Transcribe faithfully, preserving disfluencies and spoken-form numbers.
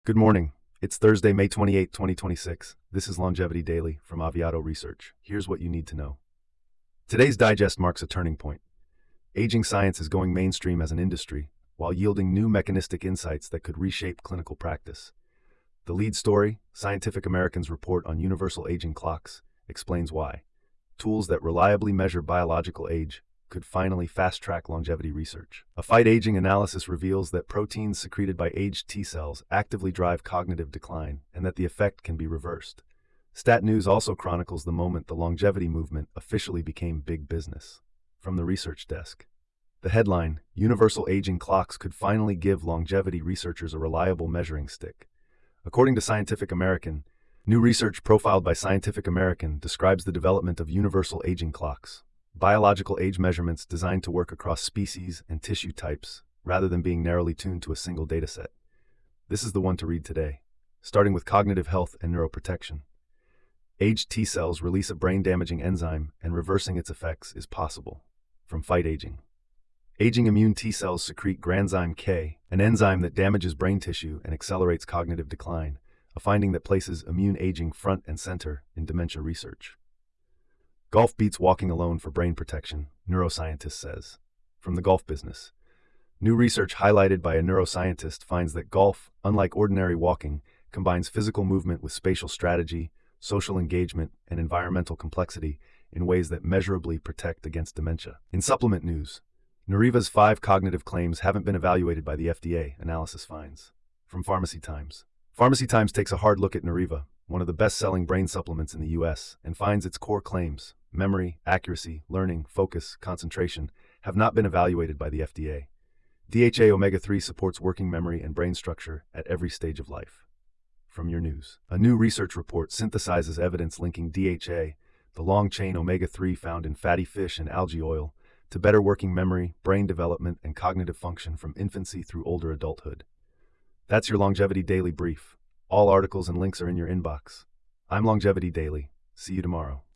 Good morning. It's Thursday, May twenty-eighth, twenty twenty-six. This is Longevity Daily from Aviato Research. Here's what you need to know. Today's digest marks a turning point. Aging science is going mainstream as an industry, while yielding new mechanistic insights that could reshape clinical practice. The lead story, Scientific American's report on universal aging clocks, explains why. Tools that reliably measure biological age could finally fast-track longevity research. A fight aging analysis reveals that proteins secreted by aged T cells actively drive cognitive decline and that the effect can be reversed. Stat News also chronicles the moment the longevity movement officially became big business. From the research desk. The headline, Universal Aging Clocks could finally give longevity researchers a reliable measuring stick. According to Scientific American, new research profiled by Scientific American describes the development of universal aging clocks, biological age measurements designed to work across species and tissue types, rather than being narrowly tuned to a single dataset. This is the one to read today, starting with cognitive health and neuroprotection. Aged T cells release a brain-damaging enzyme, and reversing its effects is possible. From Fight Aging. Aging immune T cells secrete granzyme K, an enzyme that damages brain tissue and accelerates cognitive decline, a finding that places immune aging front and center in dementia research. Golf beats walking alone for brain protection, neuroscientist says. From the golf business. New research highlighted by a neuroscientist finds that golf, unlike ordinary walking, combines physical movement with spatial strategy, social engagement, and environmental complexity in ways that measurably protect against dementia. In supplement news, Neuriva's five cognitive claims haven't been evaluated by the F D A, analysis finds. From Pharmacy Times. Pharmacy Times takes a hard look at Neuriva, one of the best-selling brain supplements in the U S, and finds its core claims, memory, accuracy, learning, focus, concentration, have not been evaluated by the F D A. D H A omega three supports working memory and brain structure at every stage of life. From Your News. A new research report synthesizes evidence linking D H A, the long-chain omega three found in fatty fish and algae oil, to better working memory, brain development, and cognitive function from infancy through older adulthood. That's your Longevity Daily brief. All articles and links are in your inbox. I'm Longevity Daily. See you tomorrow.